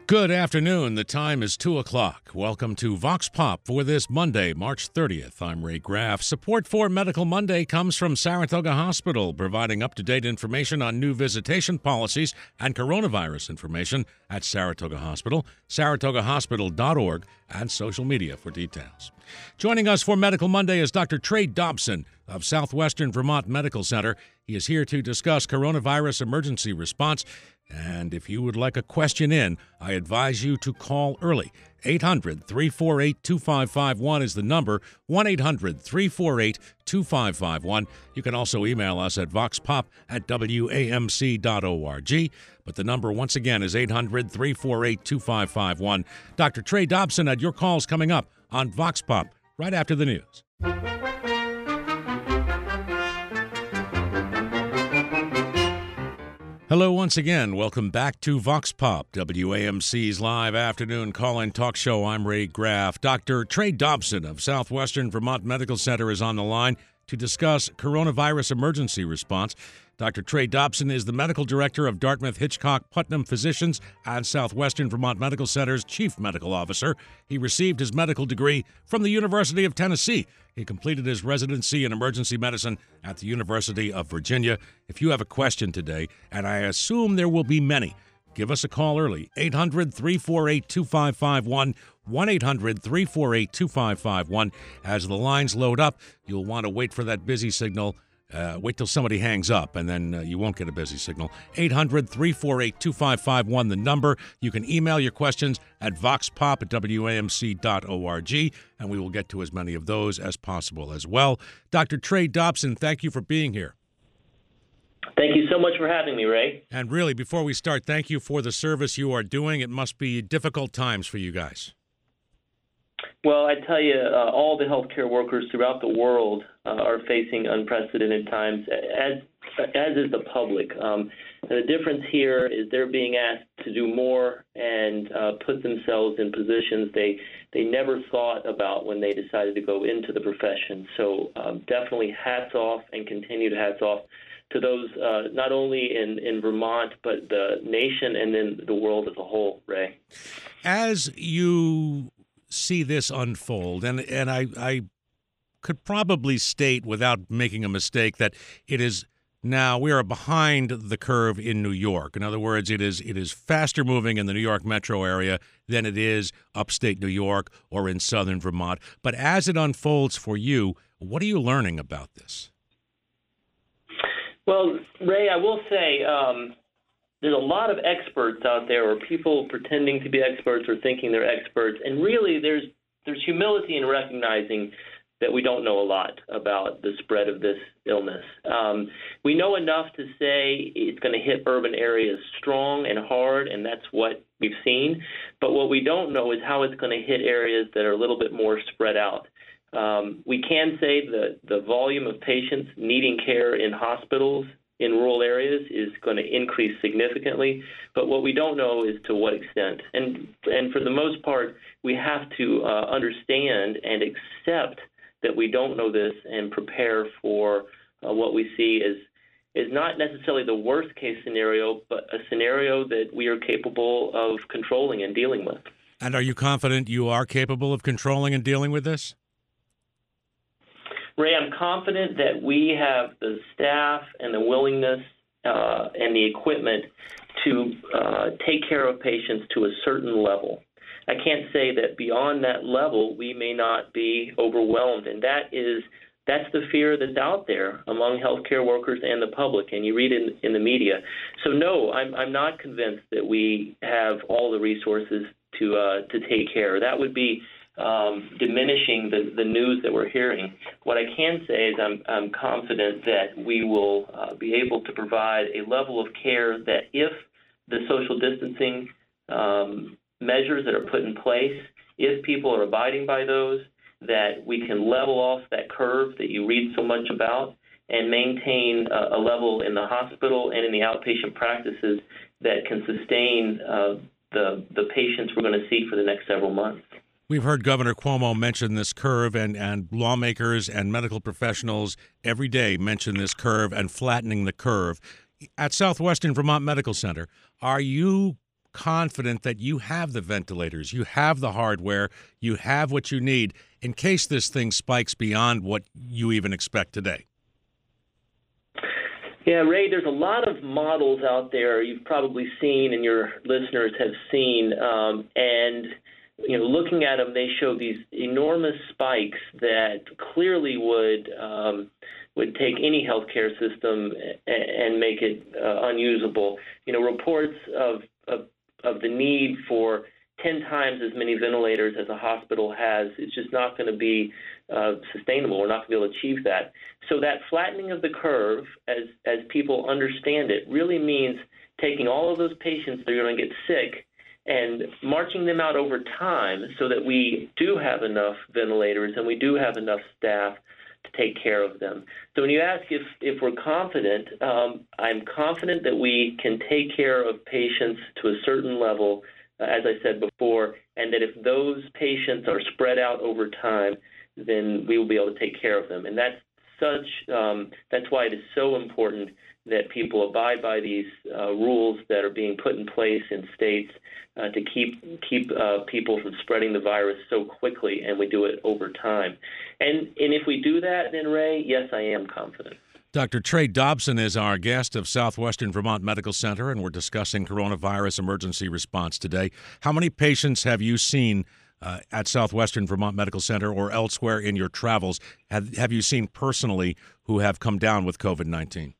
Good afternoon. The time is 2 o'clock. Welcome to Vox Pop for this Monday, March 30th. I'm Ray Graff. Support for Medical Monday comes from Saratoga Hospital, providing up-to-date information on new visitation policies and coronavirus information at Saratoga Hospital, saratogahospital.org, and social media for details. Joining us for Medical Monday is Dr. Trey Dobson of Southwestern Vermont Medical Center. He is here to discuss coronavirus emergency response. And if you would like a question in, I advise you to call early. 800-348-2551 is the number, 1-800-348-2551. You can also email us at voxpop@wamc.org. But the number, once again, is 800-348-2551. Dr. Trey Dobson had your calls coming up on Vox Pop right after the news. Hello once again. Welcome back to Vox Pop, WAMC's live afternoon call-in talk show. I'm Ray Graff. Dr. Trey Dobson of Southwestern Vermont Medical Center is on the line to discuss coronavirus emergency response. Dr. Trey Dobson is the medical director of Dartmouth Hitchcock Putnam Physicians and Southwestern Vermont Medical Center's chief medical officer. He received his medical degree from the University of Tennessee. He completed his residency in emergency medicine at the University of Virginia. If you have a question today, and I assume there will be many, give us a call early, 800-348-2551, 1-800-348-2551. As the lines load up, you'll want to wait for that busy signal. Wait till somebody hangs up, and then you won't get a busy signal. 800-348-2551, the number. You can email your questions at voxpop@wamc.org, and we will get to as many of those as possible as well. Dr. Trey Dobson, thank you for being here. Thank you so much for having me, Ray. And really, before we start, thank you for the service you are doing. It must be difficult times for you guys. Well, I tell you, all the healthcare workers throughout the world are facing unprecedented times, as is the public. The difference here is they're being asked to do more and put themselves in positions they never thought about when they decided to go into the profession. So definitely hats off, and continued hats off to those not only in Vermont, but the nation and then the world as a whole, Ray. As you see this unfold, and I could probably state without making a mistake that it is now we are behind the curve in New York. In other words, it is faster moving in the New York metro area than it is upstate New York or in southern Vermont. But as it unfolds for you, what are you learning about this? Well, Ray, I will say there's a lot of experts out there, or people pretending to be experts or thinking they're experts, and really there's humility in recognizing that we don't know a lot about the spread of this illness. We know enough to say it's going to hit urban areas strong and hard, and that's what we've seen. But what we don't know is how it's going to hit areas that are a little bit more spread out. We can say that the volume of patients needing care in hospitals in rural areas is going to increase significantly, but what we don't know is to what extent. And for the most part, we have to understand and accept that we don't know this and prepare for what we see is not necessarily the worst case scenario, but a scenario that we are capable of controlling and dealing with. And are you confident you are capable of controlling and dealing with this? Ray, I'm confident that we have the staff and the willingness and the equipment to take care of patients to a certain level. I can't say that beyond that level we may not be overwhelmed, and that's the fear that's out there among healthcare workers and the public, and you read it in the media. So no, I'm not convinced that we have all the resources to take care. That would be diminishing the news that we're hearing. What I can say is I'm confident that we will be able to provide a level of care that if the social distancing measures that are put in place, if people are abiding by those, that we can level off that curve that you read so much about and maintain a level in the hospital and in the outpatient practices that can sustain the patients we're going to see for the next several months. We've heard Governor Cuomo mention this curve, and lawmakers and medical professionals every day mention this curve and flattening the curve. At Southwestern Vermont Medical Center, are you confident that you have the ventilators, you have the hardware, you have what you need in case this thing spikes beyond what you even expect today? Yeah, Ray, there's a lot of models out there you've probably seen and your listeners have seen, and looking at them, they show these enormous spikes that clearly would take any healthcare system and make it unusable. Reports of the need for 10 times as many ventilators as a hospital has is just not going to be sustainable. We're not going to be able to achieve that. So that flattening of the curve, as people understand it, really means taking all of those patients that are going to get sick and marching them out over time so that we do have enough ventilators and we do have enough staff to take care of them. So when you ask if we're confident, I'm confident that we can take care of patients to a certain level, as I said before, and that if those patients are spread out over time, then we will be able to take care of them. And that's why it is so important that people abide by these rules that are being put in place in states to keep people from spreading the virus so quickly, and we do it over time. And if we do that, then, Ray, yes, I am confident. Dr. Trey Dobson is our guest of Southwestern Vermont Medical Center, and we're discussing coronavirus emergency response today. How many patients have you seen at Southwestern Vermont Medical Center or elsewhere in your travels? Have you seen personally who have come down with COVID-19?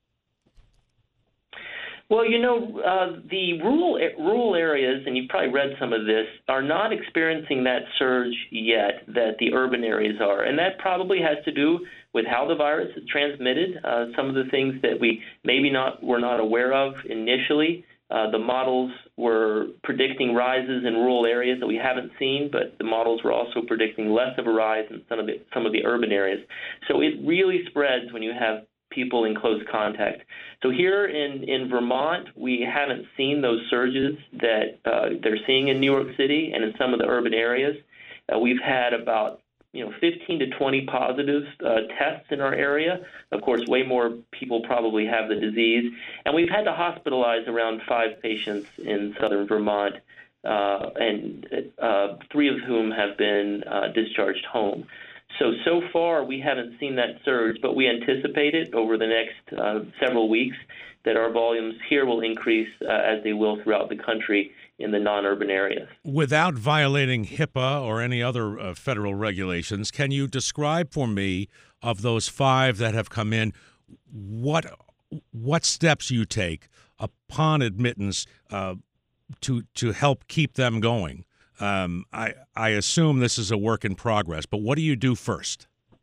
Well, the rural areas, and you've probably read some of this, are not experiencing that surge yet that the urban areas are. And that probably has to do with how the virus is transmitted, some of the things that we were not aware of initially. The models were predicting rises in rural areas that we haven't seen, but the models were also predicting less of a rise in some of the urban areas. So it really spreads when you have people in close contact. So here in Vermont, we haven't seen those surges that they're seeing in New York City and in some of the urban areas. We've had about 15 to 20 positive tests in our area. Of course, way more people probably have the disease. And we've had to hospitalize around 5 patients in southern Vermont, and 3 of whom have been discharged home. So far, we haven't seen that surge, but we anticipate it over the next several weeks that our volumes here will increase as they will throughout the country in the non-urban areas. Without violating HIPAA or any other federal regulations, can you describe for me, of those 5 that have come in, what steps you take upon admittance to help keep them going? I assume this is a work in progress, but what do you do first?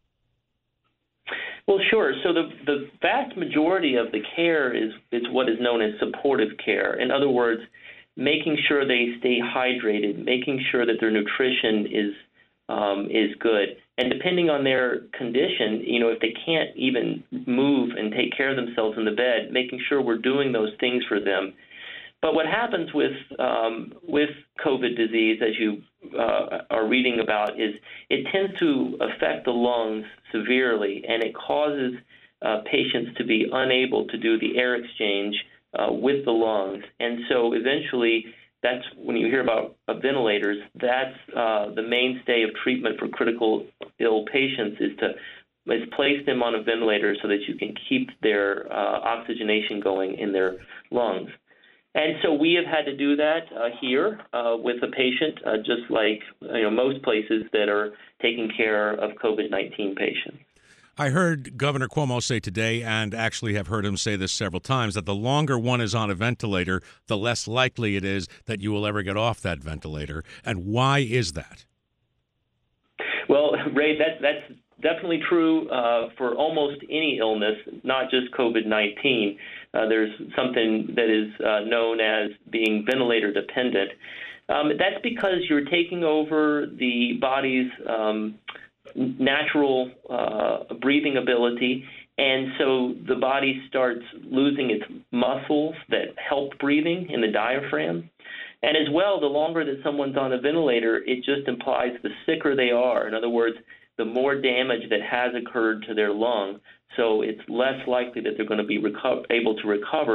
Well, sure. So the vast majority of the care is what is known as supportive care. In other words, making sure they stay hydrated, making sure that their nutrition is good. And depending on their condition, if they can't even move and take care of themselves in the bed, making sure we're doing those things for them. But what happens with COVID disease, as you are reading about, is it tends to affect the lungs severely, and it causes patients to be unable to do the air exchange with the lungs. And so eventually, that's when you hear about ventilators, that's the mainstay of treatment for critical ill patients is place them on a ventilator so that you can keep their oxygenation going in their lungs. And so we have had to do that here with a patient, just like most places that are taking care of COVID-19 patients. I heard Governor Cuomo say today, and actually have heard him say this several times, that the longer one is on a ventilator, the less likely it is that you will ever get off that ventilator. And why is that? Well, Ray, that's definitely true for almost any illness, not just COVID-19. There's something that is known as being ventilator dependent. That's because you're taking over the body's natural breathing ability, and so the body starts losing its muscles that help breathing in the diaphragm. And as well, the longer that someone's on a ventilator, it just implies the sicker they are. In other words, the more damage that has occurred to their lung, so it's less likely that they're going to be able to recover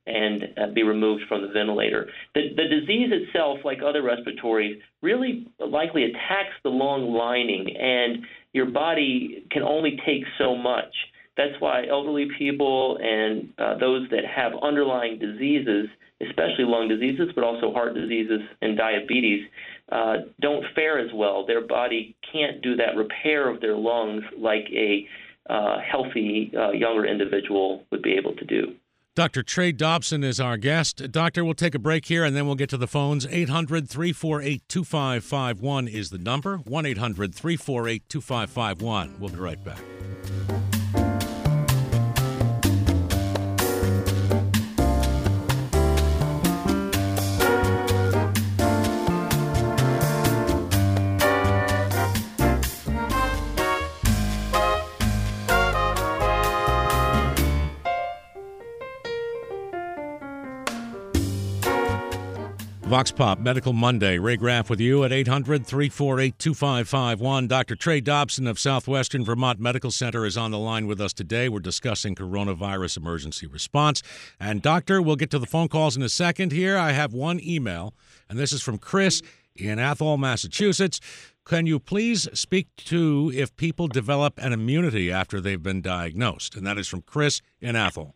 and be removed from the ventilator. The disease itself, like other respiratories, really likely attacks the lung lining, and your body can only take so much. That's why elderly people and those that have underlying diseases, especially lung diseases, but also heart diseases and diabetes, don't fare as well. Their body can't do that repair of their lungs like a healthy younger individual would be able to do. Dr. Trey Dobson is our guest. Doctor, we'll take a break here, and then we'll get to the phones. 800-348-2551 is the number. 1-800-348-2551. We'll be right back. Vox Pop Medical Monday. Ray Graff with you at 800-348-2551. Dr. Trey Dobson of Southwestern Vermont Medical Center is on the line with us today. We're discussing coronavirus emergency response. And, Doctor, we'll get to the phone calls in a second here. I have one email, and this is from Chris in Athol, Massachusetts. Can you please speak to if people develop an immunity after they've been diagnosed? And that is from Chris in Athol.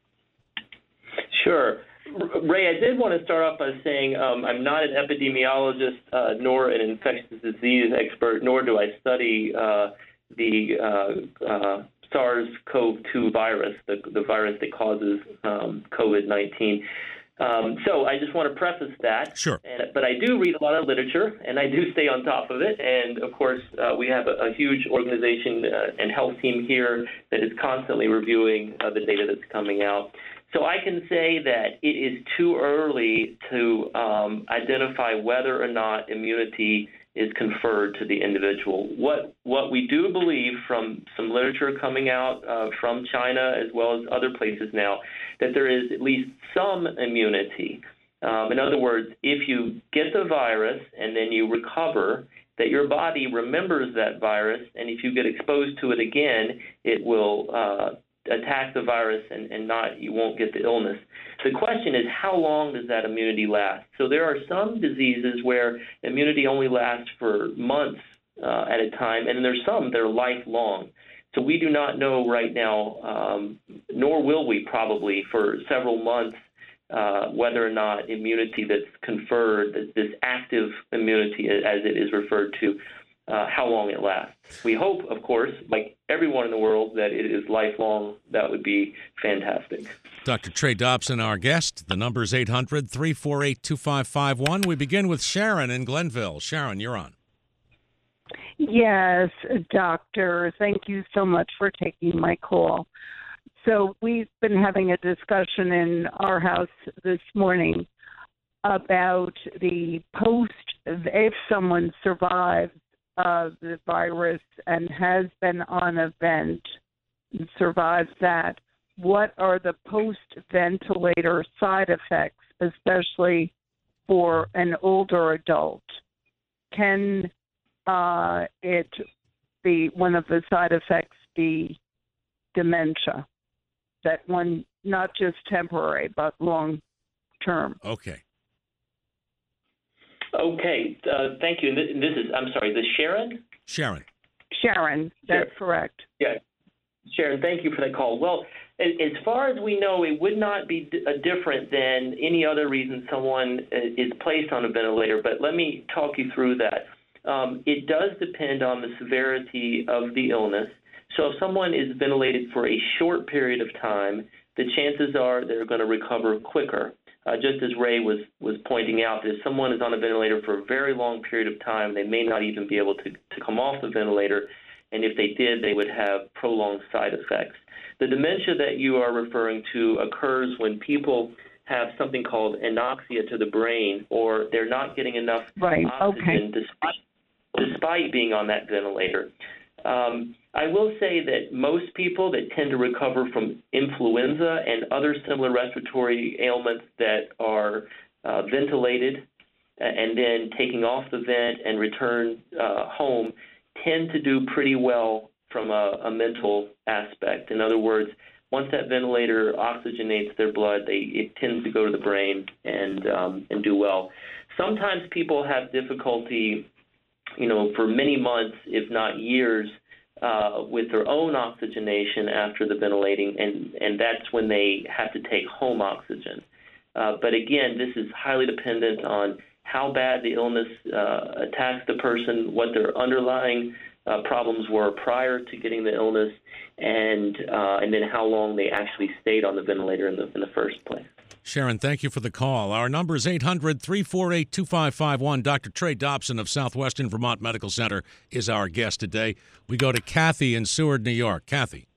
Sure. Ray, I did want to start off by saying I'm not an epidemiologist nor an infectious disease expert, nor do I study the SARS-CoV-2 virus, the virus that causes COVID-19. So I just want to preface that. Sure. But I do read a lot of literature, and I do stay on top of it. And, of course, we have a huge organization and health team here that is constantly reviewing the data that's coming out. So I can say that it is too early to identify whether or not immunity is conferred to the individual. What we do believe from some literature coming out from China as well as other places now, that there is at least some immunity. In other words, if you get the virus and then you recover, that your body remembers that virus, and if you get exposed to it again, it will attack the virus and you won't get the illness. The question is, how long does that immunity last? So there are some diseases where immunity only lasts for months at a time, and there's some that are lifelong. So we do not know right now, nor will we probably for several months, whether or not immunity that's conferred, this active immunity as it is referred to, how long it lasts. We hope, of course, like everyone in the world, that it is lifelong. That would be fantastic. Dr. Trey Dobson, our guest. The number is 800-348-2551. We begin with Sharon in Glenville. Sharon, you're on. Yes, doctor. Thank you so much for taking my call. So we've been having a discussion in our house this morning about the if someone survives the virus and has been on a vent and survives that, what are the post-ventilator side effects, especially for an older adult? Can it be one of the side effects be dementia? That one, not just temporary, but long term. Okay. Okay, thank you. And this is, I'm sorry, this Sharon? Sharon, that's correct. Yeah, Sharon, thank you for that call. Well, as far as we know, it would not be different than any other reason someone is placed on a ventilator, but let me talk you through that. It does depend on the severity of the illness. So if someone is ventilated for a short period of time, the chances are they're going to recover quicker. Just as Ray was pointing out, if someone is on a ventilator for a very long period of time, they may not even be able to come off the ventilator, and if they did, they would have prolonged side effects. The dementia that you are referring to occurs when people have something called anoxia to the brain, or they're not getting enough oxygen despite being on that ventilator. I will say that most people that tend to recover from influenza and other similar respiratory ailments that are ventilated and then taking off the vent and return home tend to do pretty well from a mental aspect. In other words, once that ventilator oxygenates their blood, it tends to go to the brain and do well. Sometimes people have difficulty, for many months, if not years, with their own oxygenation after the ventilating, and that's when they have to take home oxygen. But again, this is highly dependent on how bad the illness attacks the person, what their underlying problems were prior to getting the illness, and then how long they actually stayed on the ventilator in the first place. Sharon, thank you for the call. Our number is 800-348-2551. Dr. Trey Dobson of Southwestern Vermont Medical Center is our guest today. We go to Kathy in Seward, New York. Kathy.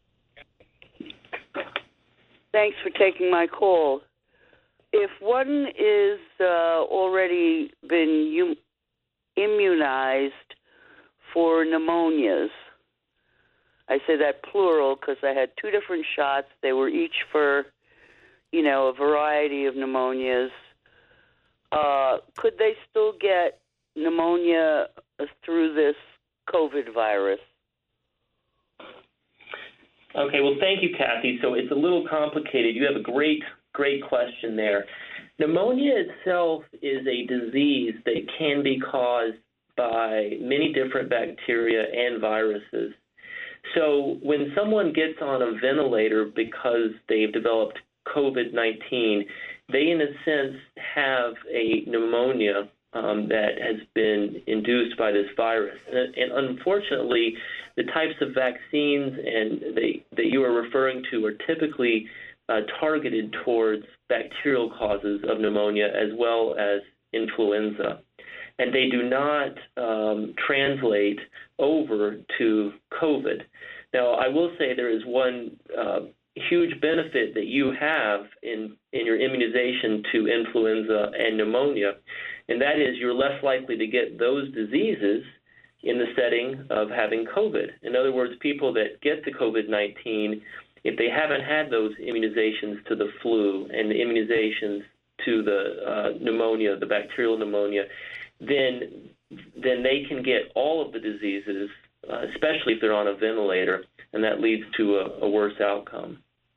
Thanks for taking my call. If one is already been immunized for pneumonias, I say that plural because I had two different shots. They were each for, a variety of pneumonias. Could they still get pneumonia through this COVID virus? Okay, well, thank you, Kathy. So it's a little complicated. You have a great question there. Pneumonia itself is a disease that can be caused by many different bacteria and viruses. So when someone gets on a ventilator because they've developed COVID-19, they, in a sense, have a pneumonia that has been induced by this virus. And unfortunately, the types of vaccines that you are referring to are typically targeted towards bacterial causes of pneumonia as well as influenza. And they do not translate over to COVID. Now, I will say there is one huge benefit that you have in your immunization to influenza and pneumonia, and that is you're less likely to get those diseases in the setting of having COVID. In other words, people that get the COVID-19, if they haven't had those immunizations to the flu and the immunizations to the pneumonia, the bacterial pneumonia, then they can get all of the diseases, especially if they're on a ventilator, and that leads to a worse outcome.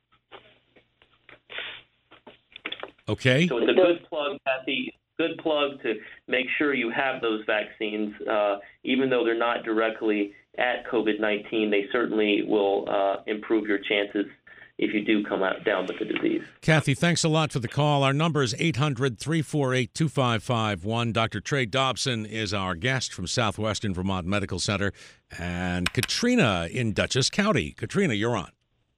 Okay. So it's a good plug, Kathy. Good plug to make sure you have those vaccines. Even though they're not directly at COVID-19, they certainly will improve your chances if you do come down with the disease. Kathy, thanks a lot for the call. Our number is 800-348-2551. Dr. Trey Dobson is our guest from Southwestern Vermont Medical Center. And Katrina in Dutchess County. Katrina, you're on.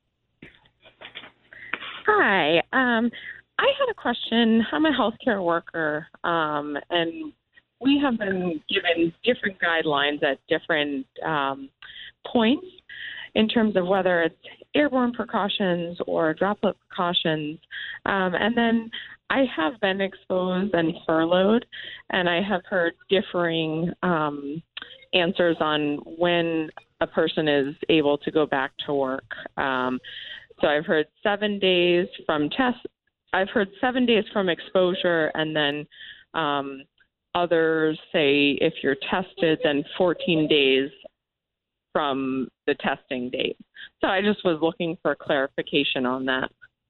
Hi. I had a question. I'm a healthcare worker, and we have been given different guidelines at different points in terms of whether it's airborne precautions or droplet precautions. And then I have been exposed and furloughed, and I have heard differing answers on when a person is able to go back to work. So I've heard 7 days from I've heard 7 days from exposure, and then others say if you're tested, then 14 days from the testing date. So I just was looking for clarification on that.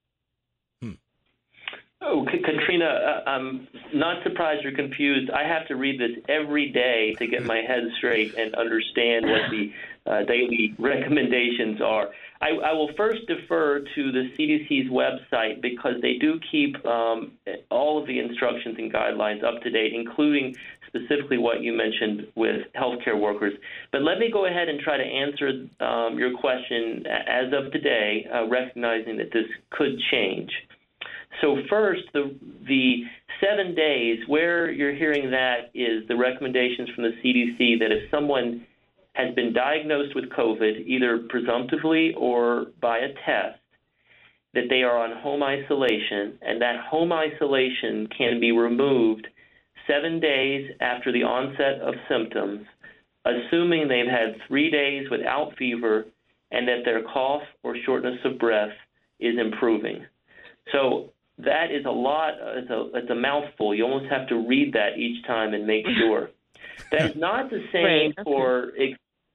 Oh, Katrina, I'm not surprised you're confused. I have to read this every day to get my head straight and understand what the daily recommendations are. I will first defer to the CDC's website because they do keep all of the instructions and guidelines up to date, including specifically what you mentioned with healthcare workers. But let me go ahead and try to answer your question as of today, recognizing that this could change. So first, the 7 days, where you're hearing that is the recommendations from the CDC that if someone has been diagnosed with COVID, either presumptively or by a test, that they are on home isolation, and that home isolation can be removed 7 days after the onset of symptoms, assuming they've had 3 days without fever and that their cough or shortness of breath is improving. So that is a lot. It's a mouthful. You almost have to read that each time and make sure. That is not the same for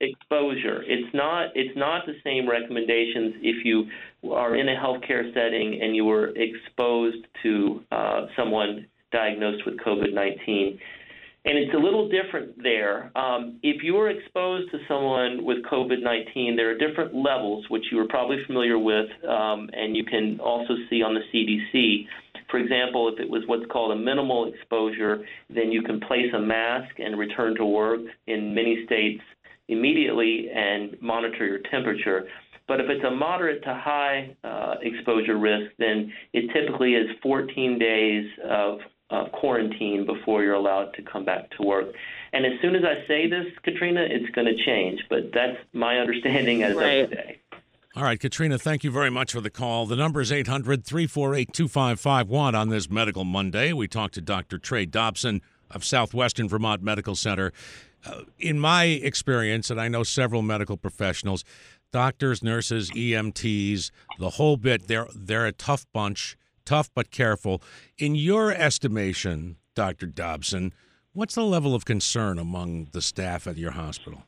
exposure. It's not the same recommendations if you are in a healthcare setting and you were exposed to someone diagnosed with COVID-19. And it's a little different there. If you were exposed to someone with COVID-19, there are different levels, which you are probably familiar with, and you can also see on the CDC. For example, if it was what's called a minimal exposure, then you can place a mask and return to work in many states immediately and monitor your temperature. But if it's a moderate to high exposure risk, then it typically is 14 days of quarantine before you're allowed to come back to work. And as soon as I say this, Katrina, it's going to change. But that's my understanding as of today. All right, Katrina, thank you very much for the call. The number is 800-348-2551 on this Medical Monday. We talked to Dr. Trey Dobson of Southwestern Vermont Medical Center. In my experience, and I know several medical professionals, doctors, nurses, EMTs, the whole bit, they're a tough bunch, tough but careful. In your estimation, Dr. Dobson, what's the level of concern among the staff at your hospital?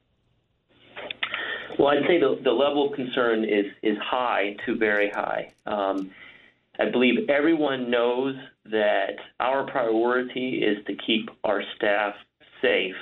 Well, I'd say the level of concern is high to very high. I believe everyone knows that our priority is to keep our staff safe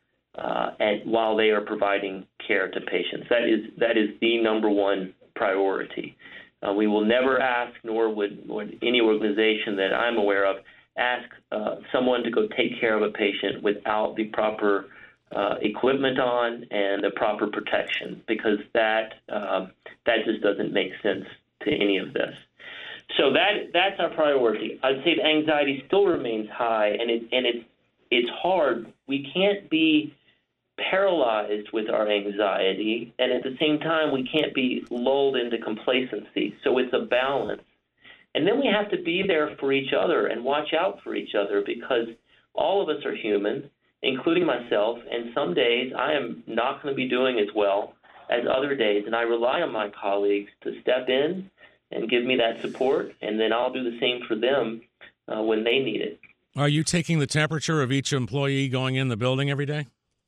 while they are providing care to patients. That is the number one priority. We will never ask, nor would any organization that I'm aware of, ask someone to go take care of a patient without the proper equipment on and the proper protection, because that just doesn't make sense to any of this. So that's our priority. I'd say the anxiety still remains high, and it's hard. We can't be paralyzed with our anxiety, and at the same time, we can't be lulled into complacency. So it's a balance. And then we have to be there for each other and watch out for each other, because all of us are human, including myself, and some days I am not going to be doing as well as other days, and I rely on my colleagues to step in and give me that support, and then I'll do the same for them when they need it. Are you taking the temperature of each employee going in the building every day?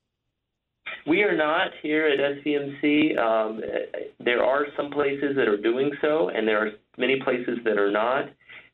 We are not here at SVMC. There are some places that are doing so, and there are many places that are not.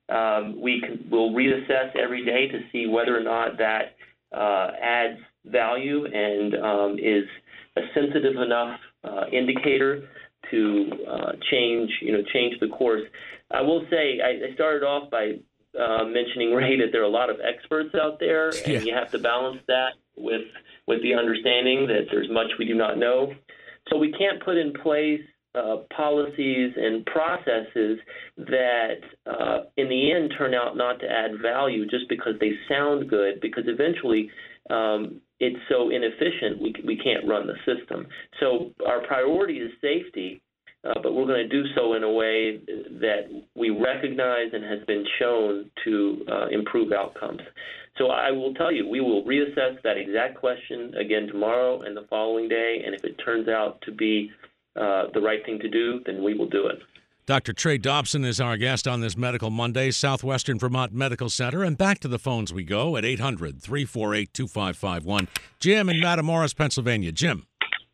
We'll reassess every day to see whether or not that adds value and is a sensitive enough indicator to change the course. I will say I started off by mentioning, Ray, that there are a lot of experts out there, and you have to balance that with the understanding that there's much we do not know. So we can't put in place policies and processes that in the end turn out not to add value just because they sound good, because eventually it's so inefficient we can't run the system. So our priority is safety, but we're going to do so in a way that we recognize and has been shown to improve outcomes. So I will tell you, we will reassess that exact question again tomorrow and the following day, and if it turns out to be the right thing to do, then we will do it. Dr. Trey Dobson is our guest on this Medical Monday, Southwestern Vermont Medical Center. And back to the phones we go at 800-348-2551. Jim in Matamoros, Pennsylvania. Jim.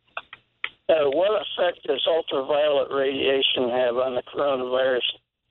What effect does ultraviolet radiation have on the coronavirus?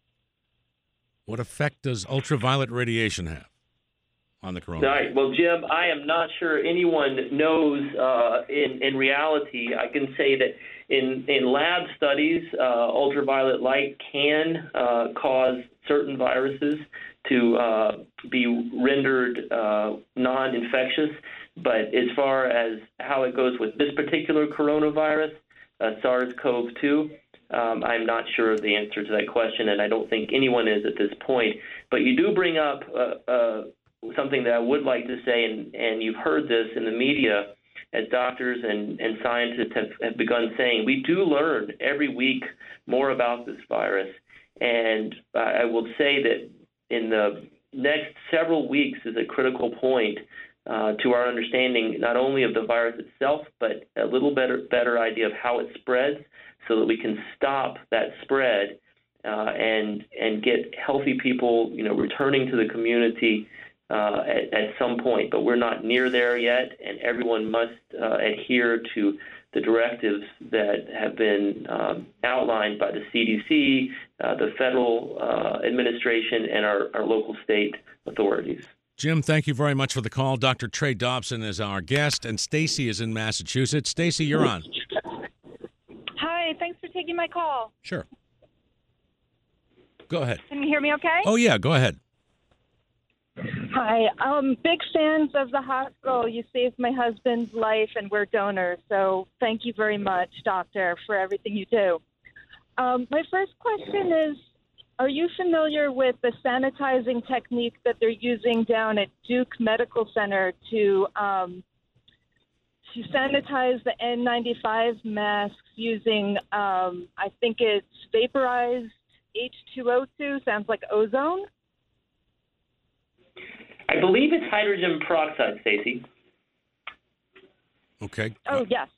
What effect does ultraviolet radiation have on the coronavirus? All right. Well, Jim, I am not sure anyone knows in reality. I can say that in lab studies, ultraviolet light can cause certain viruses to be rendered non-infectious. But as far as how it goes with this particular coronavirus, SARS-CoV-2, I'm not sure of the answer to that question, and I don't think anyone is at this point. But you do bring up something that I would like to say, and you've heard this in the media as doctors and scientists have begun saying. We do learn every week more about this virus, and I will say that in the next several weeks is a critical point to our understanding not only of the virus itself, but a little better idea of how it spreads, so that we can stop that spread and get healthy people, returning to the community at some point. But we're not near there yet, and everyone must adhere to the directives that have been outlined by the CDC, the federal administration, and our local state authorities. Jim, thank you very much for the call. Dr. Trey Dobson is our guest, and Stacy is in Massachusetts. Stacy, you're on. Hi, thanks for taking my call. Sure. Go ahead. Can you hear me okay? Oh, yeah, go ahead. Hi, big fans of the hospital. You saved my husband's life, and we're donors. So thank you very much, doctor, for everything you do. My first question is, are you familiar with the sanitizing technique that they're using down at Duke Medical Center to sanitize the N95 masks using, I think it's vaporized H2O2, sounds like ozone? I believe it's hydrogen peroxide, Stacy. Okay. Oh, yes.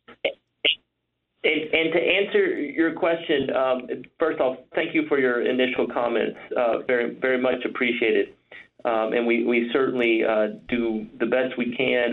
And to answer your question, first off, thank you for your initial comments. Very, very much appreciated. And we certainly do the best we can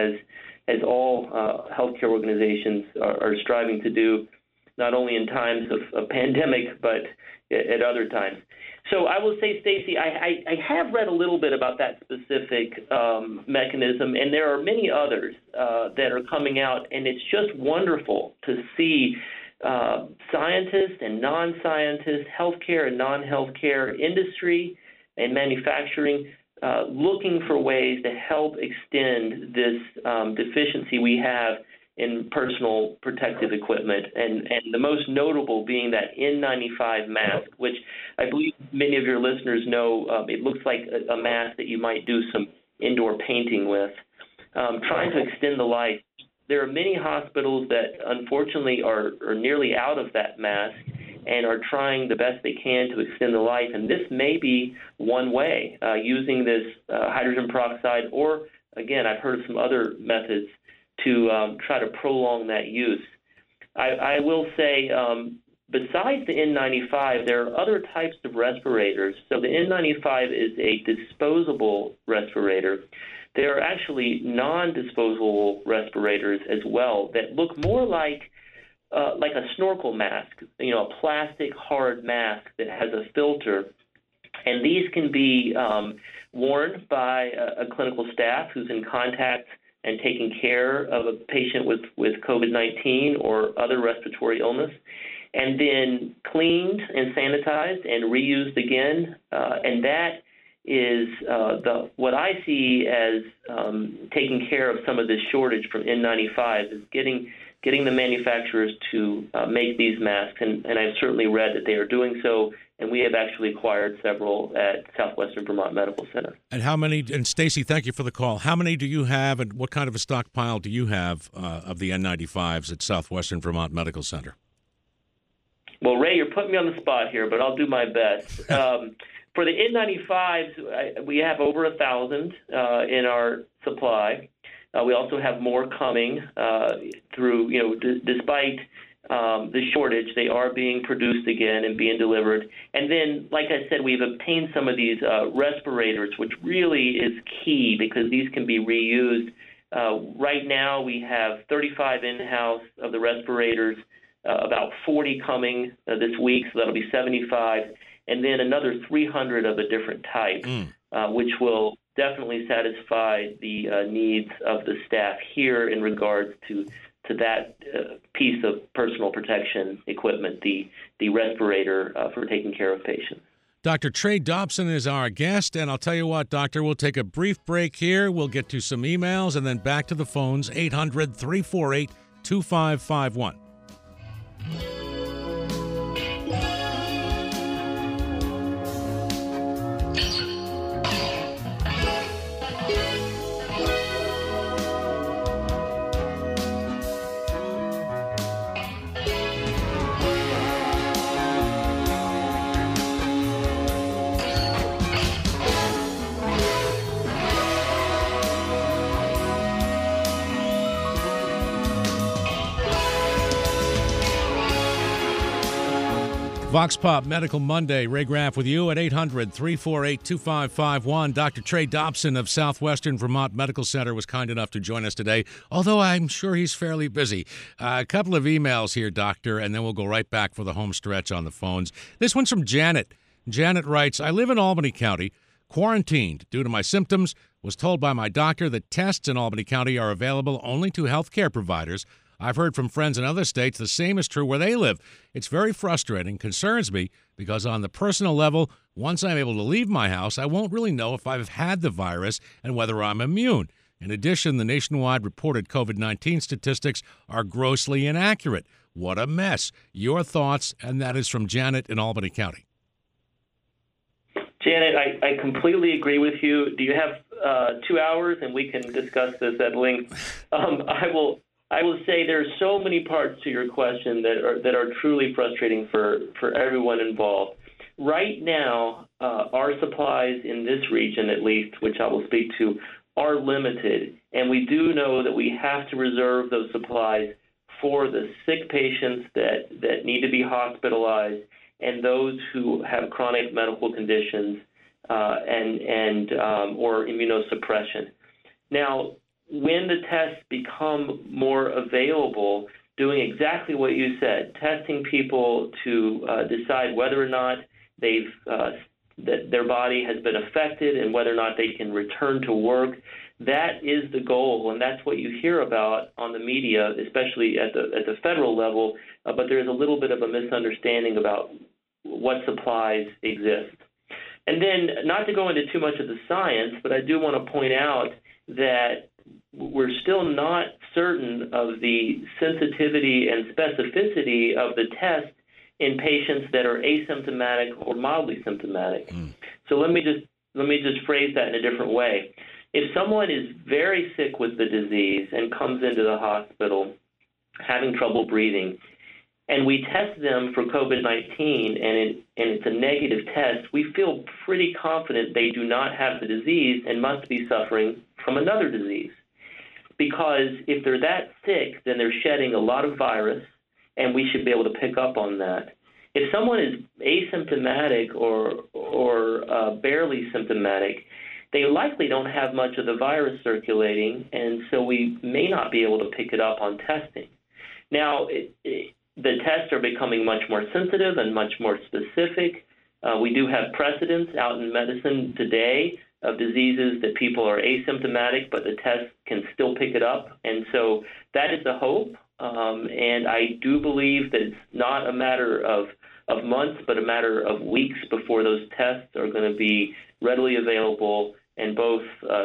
as all healthcare organizations are striving to do, not only in times of pandemic, but at other times. So I will say, Stacy, I have read a little bit about that specific mechanism, and there are many others that are coming out, and it's just wonderful to see scientists and non-scientists, healthcare and non-healthcare, industry and manufacturing looking for ways to help extend this deficiency we have in personal protective equipment, and the most notable being that N95 mask, which I believe many of your listeners know. It looks like a mask that you might do some indoor painting with. Trying to extend the life. There are many hospitals that unfortunately are nearly out of that mask and are trying the best they can to extend the life, and this may be one way, using this hydrogen peroxide, or again, I've heard of some other methods to try to prolong that use. I will say, besides the N95, there are other types of respirators. So the N95 is a disposable respirator. There are actually non-disposable respirators as well that look more like a snorkel mask, a plastic hard mask that has a filter. And these can be worn by a clinical staff who's in contact and taking care of a patient with COVID-19 or other respiratory illness, and then cleaned and sanitized and reused again. And that is what I see as taking care of some of this shortage from N95, is getting the manufacturers to make these masks. And I've certainly read that they are doing so, and we have actually acquired several at Southwestern Vermont Medical Center. And how many, and Stacy, thank you for the call. How many do you have, and what kind of a stockpile do you have of the N95s at Southwestern Vermont Medical Center? Well, Ray, you're putting me on the spot here, but I'll do my best. For the N95s, we have over 1,000 in our supply. We also have more coming through, despite the shortage, they are being produced again and being delivered. And then, like I said, we've obtained some of these respirators, which really is key because these can be reused. Right now, we have 35 in-house of the respirators, about 40 coming this week, so that'll be 75, and then another 300 of a different type, which will definitely satisfy the needs of the staff here in regards to that piece of personal protection equipment, the respirator for taking care of patients. Dr. Trey Dobson is our guest, and I'll tell you what, Doctor, we'll take a brief break here. We'll get to some emails and then back to the phones, 800-348-2551. Vox Pop Medical Monday. Ray Graff with you at 800-348-2551. Dr. Trey Dobson of Southwestern Vermont Medical Center was kind enough to join us today, although I'm sure he's fairly busy. A couple of emails here, Doctor, and then we'll go right back for the home stretch on the phones. This one's from Janet. Janet writes, I live in Albany County, quarantined due to my symptoms, was told by my doctor that tests in Albany County are available only to healthcare providers. I've heard from friends in other states the same is true where they live. It's very frustrating, concerns me, because on the personal level, once I'm able to leave my house, I won't really know if I've had the virus and whether I'm immune. In addition, the nationwide reported COVID-19 statistics are grossly inaccurate. What a mess. Your thoughts, and that is from Janet in Albany County. Janet, I completely agree with you. Do you have 2 hours and we can discuss this at length? I will say there are so many parts to your question that are truly frustrating for everyone involved. Right now, our supplies in this region, at least, which I will speak to, are limited, and we do know that we have to reserve those supplies for the sick patients that need to be hospitalized and those who have chronic medical conditions or immunosuppression. Now, when the tests become more available, doing exactly what you said, testing people to decide whether or not that their body has been affected and whether or not they can return to work, that is the goal, and that's what you hear about on the media, especially at the federal level. But there is a little bit of a misunderstanding about what supplies exist. And then, not to go into too much of the science, but I do want to point out that we're still not certain of the sensitivity and specificity of the test in patients that are asymptomatic or mildly symptomatic. So let me just phrase that in a different way. If someone is very sick with the disease and comes into the hospital having trouble breathing, and we test them for COVID-19 and it's a negative test, we feel pretty confident they do not have the disease and must be suffering from another disease. Because if they're that sick, then they're shedding a lot of virus, and we should be able to pick up on that. If someone is asymptomatic or barely symptomatic, they likely don't have much of the virus circulating, and so we may not be able to pick it up on testing. Now, the tests are becoming much more sensitive and much more specific. We do have precedents out in medicine today of diseases that people are asymptomatic, but the test can still pick it up. And so that is the hope. And I do believe that it's not a matter of months, but a matter of weeks before those tests are going to be readily available. And both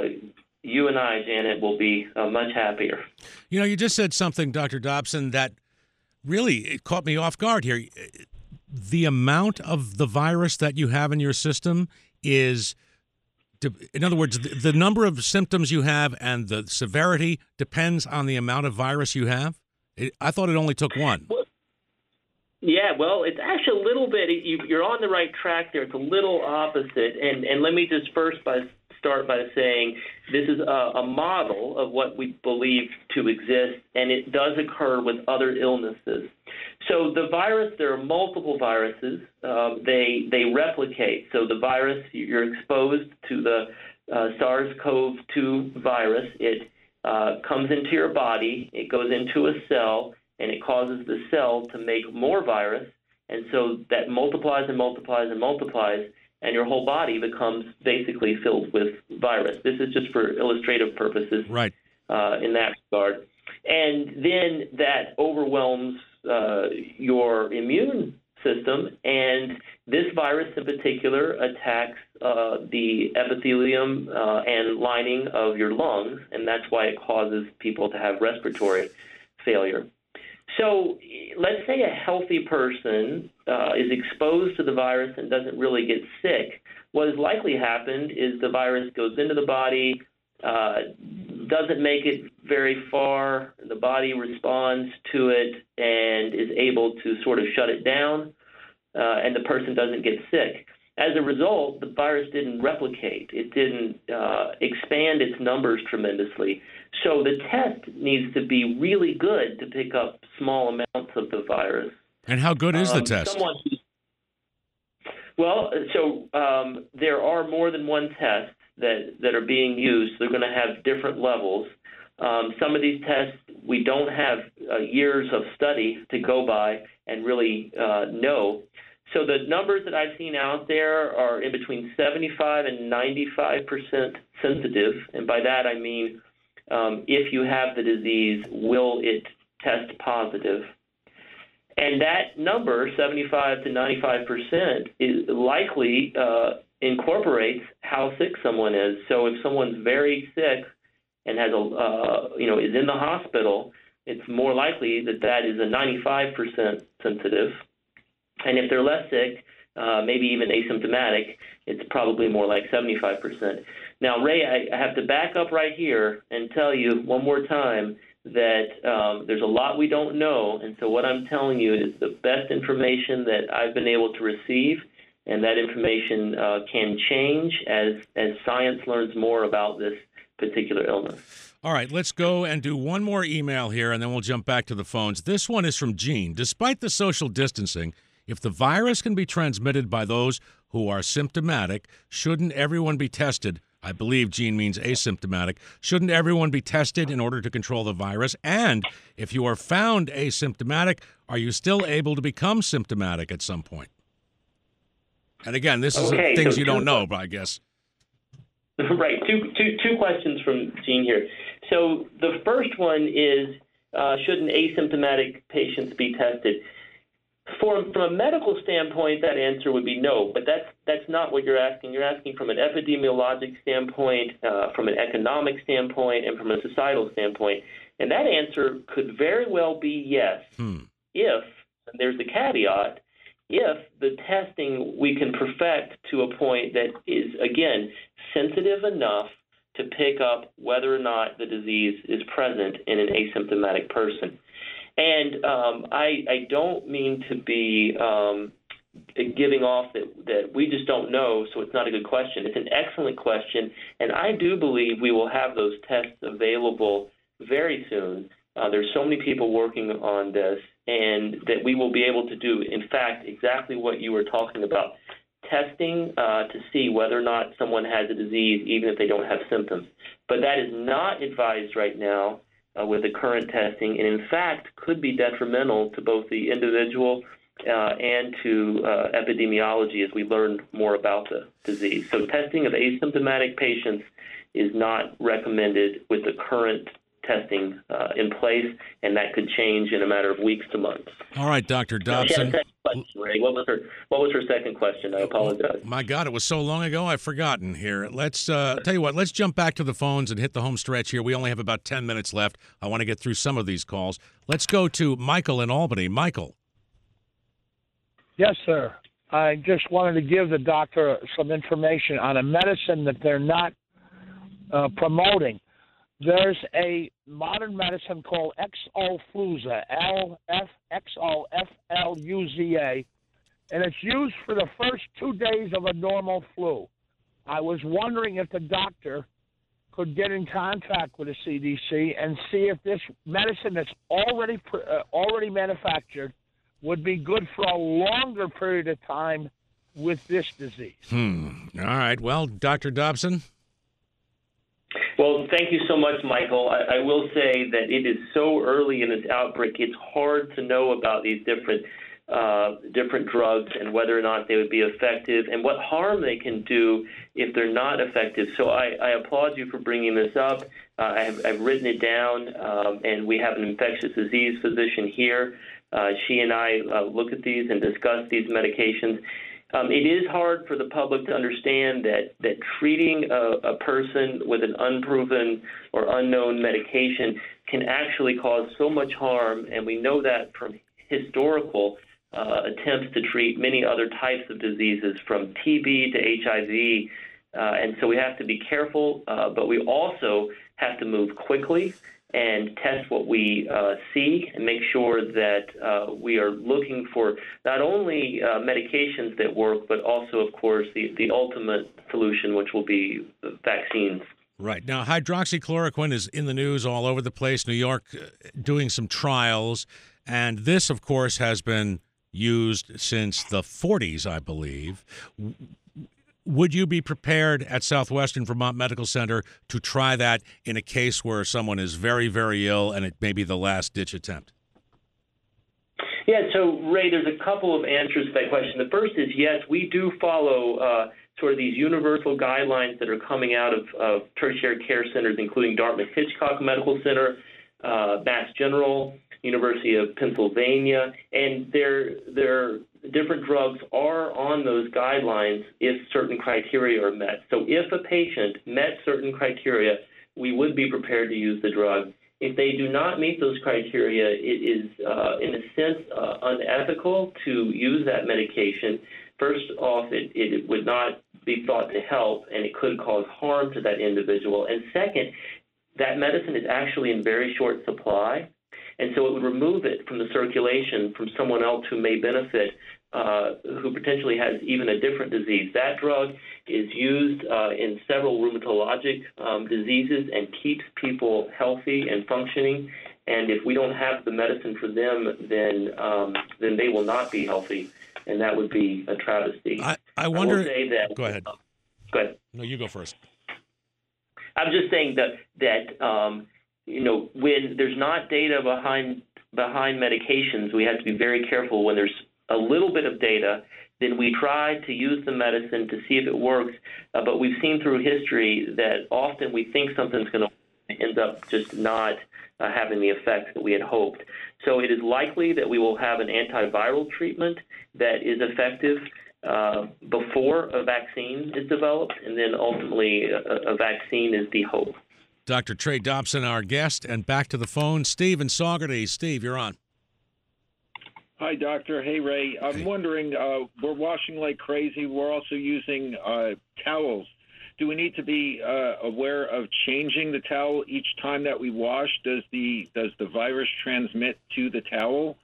you and I, Janet, will be much happier. You know, you just said something, Dr. Dobson, that really it caught me off guard here. The amount of the virus that you have in your system is, in other words, the number of symptoms you have and the severity depends on the amount of virus you have? I thought it only took one. Yeah, well, it's actually a little bit, you're on the right track there. It's a little opposite. And let me just start by saying this is a model of what we believe to exist, and it does occur with other illnesses. So the virus, there are multiple viruses. They replicate. So the virus, you're exposed to the SARS-CoV-2 virus. It comes into your body. It goes into a cell, and it causes the cell to make more virus. And so that multiplies and multiplies and multiplies, and your whole body becomes basically filled with virus. This is just for illustrative purposes, right? In that regard. And then that overwhelms your immune system, and this virus in particular attacks the epithelium and lining of your lungs, and that's why it causes people to have respiratory failure. So let's say a healthy person is exposed to the virus and doesn't really get sick. What has likely happened is the virus goes into the body, doesn't make it very far, the body responds to it and is able to sort of shut it down, and the person doesn't get sick. As a result, the virus didn't replicate. It didn't expand its numbers tremendously. So the test needs to be really good to pick up small amounts of the virus. And how good is the test? Well, so there are more than one test that are being used. They're going to have different levels. Some of these tests, we don't have years of study to go by and really know. So the numbers that I've seen out there are in between 75 and 95% sensitive. And by that I mean if you have the disease, will it test positive? And that number, 75 to 95%, is likely incorporates how sick someone is. So if someone's very sick and has is in the hospital, it's more likely that that is a 95% sensitive. And if they're less sick, maybe even asymptomatic, it's probably more like 75%. Now, Ray, I have to back up right here and tell you one more time that there's a lot we don't know, and so what I'm telling you is the best information that I've been able to receive, and that information can change as science learns more about this particular illness. All right, let's go and do one more email here, and then we'll jump back to the phones. This one is from Jean. Despite the social distancing, if the virus can be transmitted by those who are symptomatic, shouldn't everyone be tested? I believe Jean means asymptomatic. Shouldn't everyone be tested in order to control the virus? And if you are found asymptomatic, are you still able to become symptomatic at some point? And again, this is things you don't know, I guess. Right. Two questions from Jean here. So the first one is, shouldn't asymptomatic patients be tested? From a medical standpoint, that answer would be no, but that's not what you're asking. You're asking from an epidemiologic standpoint, from an economic standpoint, and from a societal standpoint. And that answer could very well be yes, if, and there's the caveat, if the testing we can perfect to a point that is, again, sensitive enough to pick up whether or not the disease is present in an asymptomatic person. And I don't mean to be giving off that we just don't know, so it's not a good question. It's an excellent question, and I do believe we will have those tests available very soon. There's so many people working on this, and that we will be able to do, in fact, exactly what you were talking about, testing to see whether or not someone has a disease, even if they don't have symptoms. But that is not advised right now with the current testing, and in fact could be detrimental to both the individual and to epidemiology as we learn more about the disease. So testing of asymptomatic patients is not recommended with the current testing in place, and that could change in a matter of weeks to months. All right, Dr. Dobson. Ray, what was her second question? I apologize. My God, it was so long ago, I've forgotten here. Let's tell you what, let's jump back to the phones and hit the home stretch here. We only have about 10 minutes left. I want to get through some of these calls. Let's go to Michael in Albany. Michael. Yes, sir. I just wanted to give the doctor some information on a medicine that they're not promoting. There's a modern medicine called Xofluza, Xofluza, and it's used for the first 2 days of a normal flu. I was wondering if the doctor could get in contact with the CDC and see if this medicine that's already manufactured would be good for a longer period of time with this disease. All right. Well, Dr. Dobson? Well, thank you so much, Michael. I will say that it is so early in this outbreak, it's hard to know about these different drugs and whether or not they would be effective and what harm they can do if they're not effective. So I applaud you for bringing this up. I've written it down, and we have an infectious disease physician here. She and I look at these and discuss these medications. It is hard for the public to understand that treating a person with an unproven or unknown medication can actually cause so much harm, and we know that from historical attempts to treat many other types of diseases, from TB to HIV, and so we have to be careful, but we also have to move quickly and test what we see and make sure that we are looking for not only medications that work, but also, of course, the ultimate solution, which will be vaccines. Right. Now, hydroxychloroquine is in the news all over the place. New York doing some trials. And this, of course, has been used since the 40s, I believe. Would you be prepared at Southwestern Vermont Medical Center to try that in a case where someone is very, very ill and it may be the last-ditch attempt? Yeah, so, Ray, there's a couple of answers to that question. The first is, yes, we do follow sort of these universal guidelines that are coming out of tertiary care centers, including Dartmouth-Hitchcock Medical Center, Mass General, University of Pennsylvania, and their different drugs are on those guidelines if certain criteria are met. So if a patient met certain criteria, we would be prepared to use the drug. If they do not meet those criteria, it is, in a sense, unethical to use that medication. First off, it would not be thought to help, and it could cause harm to that individual. And second, that medicine is actually in very short supply, and so it would remove it from the circulation from someone else who may benefit, who potentially has even a different disease. That drug is used in several rheumatologic diseases and keeps people healthy and functioning. And if we don't have the medicine for them, then they will not be healthy, and that would be a travesty. I wonder. I will say that, go ahead. Go ahead. No, you go first. I'm just saying that when there's not data behind medications, we have to be very careful. When there's a little bit of data, then we try to use the medicine to see if it works. But we've seen through history that often we think something's going to end up just not having the effect that we had hoped. So it is likely that we will have an antiviral treatment that is effective before a vaccine is developed, and then ultimately a vaccine is the hope. Dr. Trey Dobson, our guest, and back to the phone, Steve in Saugerties. Steve, you're on. Hi, Doctor. Hey, Ray. I'm wondering, we're washing like crazy. We're also using towels. Do we need to be aware of changing the towel each time that we wash? Does the virus transmit to the towel?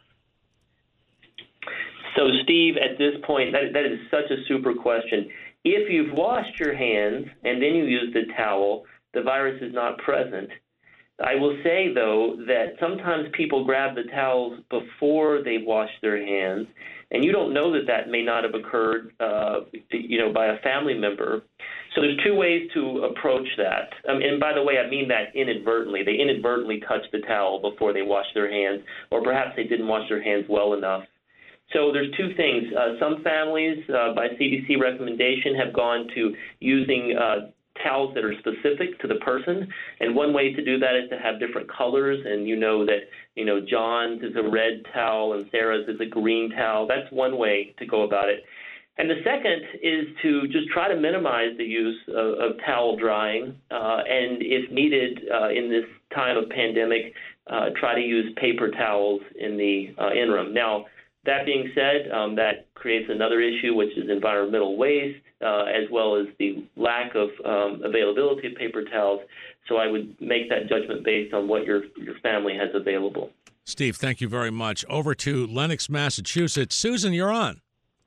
So, Steve, at this point, that is such a super question. If you've washed your hands and then you use the towel, the virus is not present. I will say, though, that sometimes people grab the towels before they wash their hands, and you don't know that may not have occurred, by a family member. So there's two ways to approach that. And by the way, I mean that inadvertently. They inadvertently touched the towel before they washed their hands, or perhaps they didn't wash their hands well enough. So there's two things. Some families, by CDC recommendation, have gone to using towels that are specific to the person, and one way to do that is to have different colors, and John's is a red towel and Sarah's is a green towel. That's one way to go about it. And the second is to just try to minimize the use of towel drying, and if needed in this time of pandemic, try to use paper towels in the interim. Now, that being said, that creates another issue, which is environmental waste, as well as the lack of availability of paper towels. So I would make that judgment based on what your family has available. Steve, thank you very much. Over to Lenox, Massachusetts. Susan, you're on.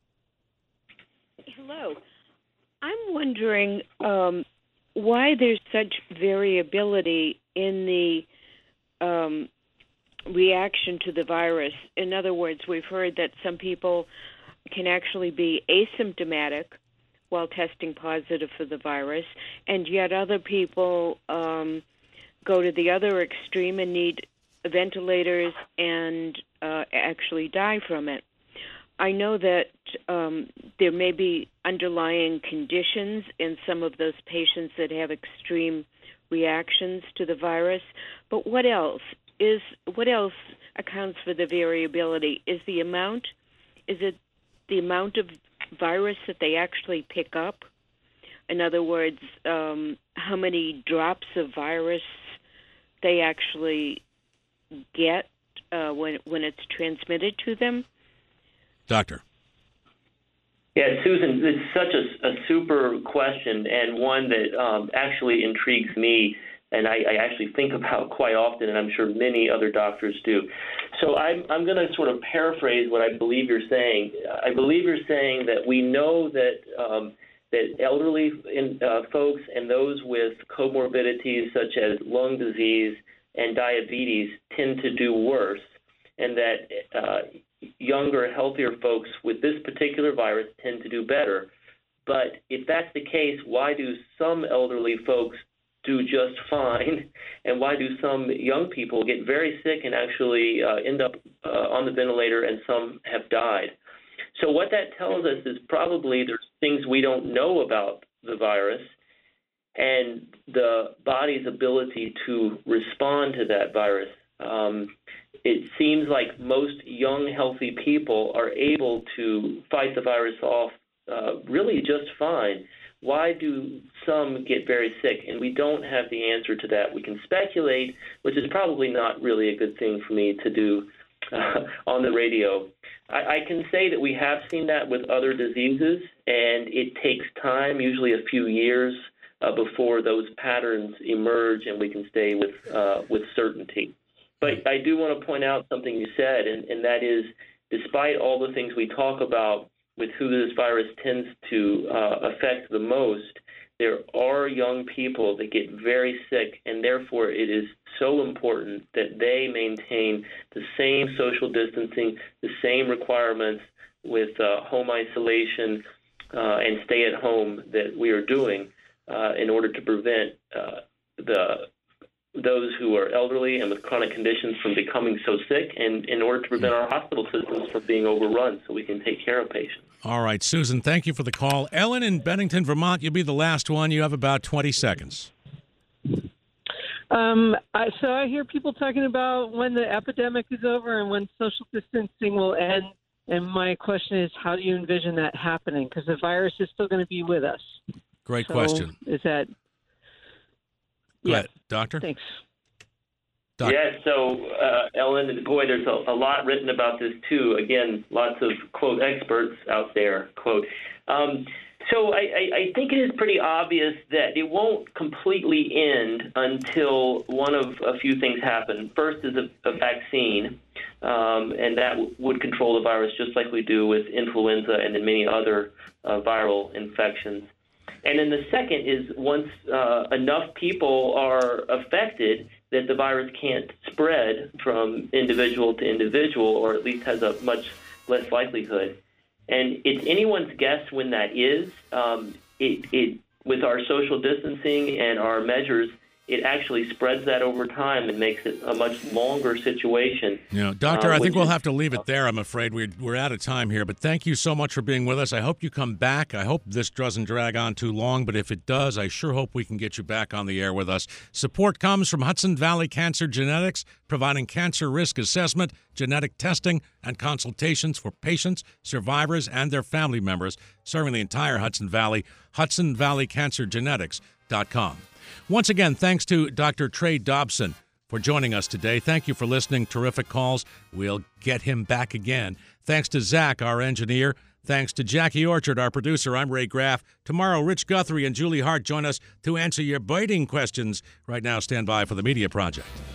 Hello. I'm wondering why there's such variability in the reaction to the virus. In other words, we've heard that some people can actually be asymptomatic while testing positive for the virus, and yet other people go to the other extreme and need ventilators and actually die from it. I know that there may be underlying conditions in some of those patients that have extreme reactions to the virus, but what else accounts for the variability? Is it the amount of virus that they actually pick up? In other words, how many drops of virus they actually get when it's transmitted to them? Doctor. Yeah, Susan, it's such a super question, and one that actually intrigues me, and I actually think about quite often, and I'm sure many other doctors do. So I'm going to sort of paraphrase what I believe you're saying. I believe you're saying that we know that that elderly folks and those with comorbidities such as lung disease and diabetes tend to do worse, and that younger, healthier folks with this particular virus tend to do better. But if that's the case, why do some elderly folks do just fine, and why do some young people get very sick and actually end up on the ventilator, and some have died? So what that tells us is probably there's things we don't know about the virus and the body's ability to respond to that virus. It seems like most young, healthy people are able to fight the virus off really just fine. Why do some get very sick? And we don't have the answer to that. We can speculate, which is probably not really a good thing for me to do on the radio. I can say that we have seen that with other diseases, and it takes time, usually a few years, before those patterns emerge and we can say with certainty. But I do want to point out something you said, and that is, despite all the things we talk about with who this virus tends to affect the most, there are young people that get very sick, and therefore it is so important that they maintain the same social distancing, the same requirements with home isolation and stay at home that we are doing in order to prevent those who are elderly and with chronic conditions from becoming so sick, and in order to prevent our hospital systems from being overrun so we can take care of patients. All right, Susan, thank you for the call. Ellen in Bennington, Vermont, you'll be the last one. You have about 20 seconds. So I hear people talking about when the epidemic is over and when social distancing will end. And my question is, how do you envision that happening? Because the virus is still going to be with us. Great question. Is that... Go ahead, Doctor? Thanks. Yeah, so, Ellen, boy, there's a lot written about this, too. Again, lots of, quote, experts out there, quote. So I think it is pretty obvious that it won't completely end until one of a few things happen. First is a vaccine, and that would control the virus just like we do with influenza and in many other viral infections. And then the second is once enough people are affected that the virus can't spread from individual to individual, or at least has a much less likelihood. And it's anyone's guess when that is. With our social distancing and our measures, it actually spreads that over time and makes it a much longer situation. Yeah, Doctor, I think we'll have to leave it there, I'm afraid. We're out of time here, but thank you so much for being with us. I hope you come back. I hope this doesn't drag on too long, but if it does, I sure hope we can get you back on the air with us. Support comes from Hudson Valley Cancer Genetics, providing cancer risk assessment, genetic testing, and consultations for patients, survivors, and their family members, serving the entire Hudson Valley, HudsonValleyCancerGenetics.com. Once again, thanks to Dr. Trey Dobson for joining us today. Thank you for listening. Terrific calls. We'll get him back again. Thanks to Zach, our engineer. Thanks to Jackie Orchard, our producer. I'm Ray Graff. Tomorrow, Rich Guthrie and Julie Hart join us to answer your biting questions. Right now, stand by for the Media Project.